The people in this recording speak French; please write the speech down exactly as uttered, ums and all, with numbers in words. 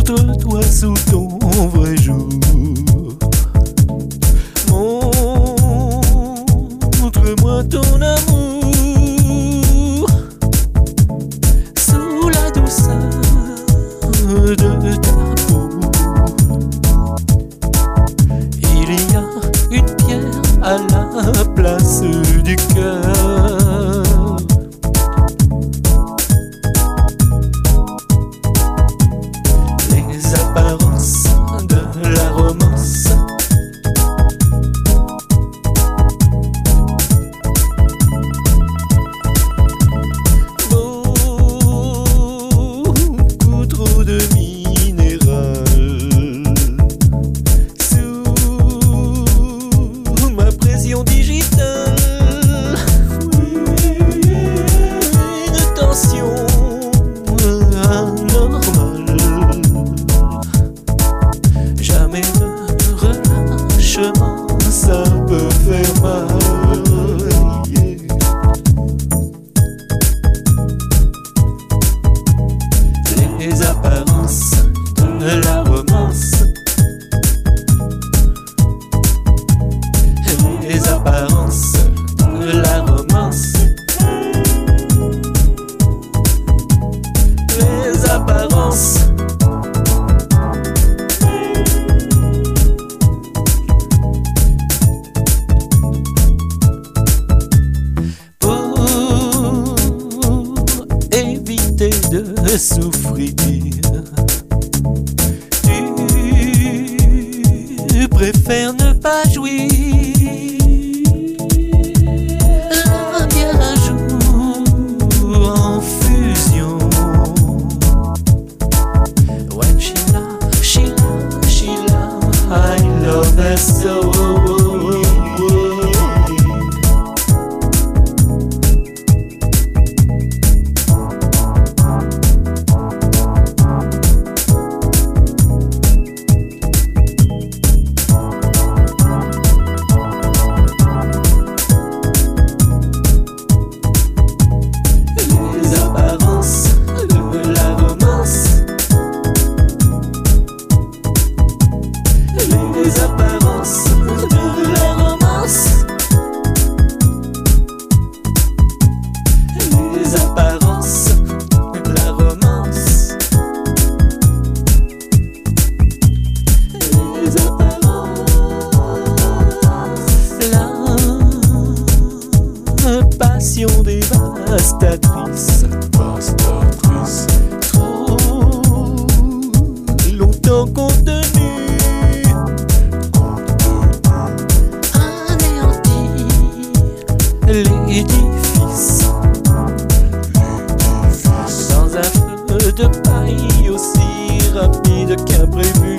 Montre-toi sous ton vrai jour. Montre-moi ton amour sous la douceur de ta peau. Il y a une pierre à la place du cœur. Les apparences de la romance. Beaucoup trop de minéral sous ma pression digitale. Une tension anormale. Jamais de relâchement, ça peut faire mal. Les apparences de la romance. Les apparences de la romance. Les apparences. Pour éviter de souffrir, tu préfères ne pas jouir. La bière un jour en fusion. When Sheila, Sheila, Sheila, I love her so. Les apparences de la romance. Les apparences de la romance. Les apparences de la romance. Les apparences. La passion dévastatrice. Dévastatrice. Trop longtemps contenue. Anéantir l'édifice. Dans un feu de paille aussi rapide qu'imprévu.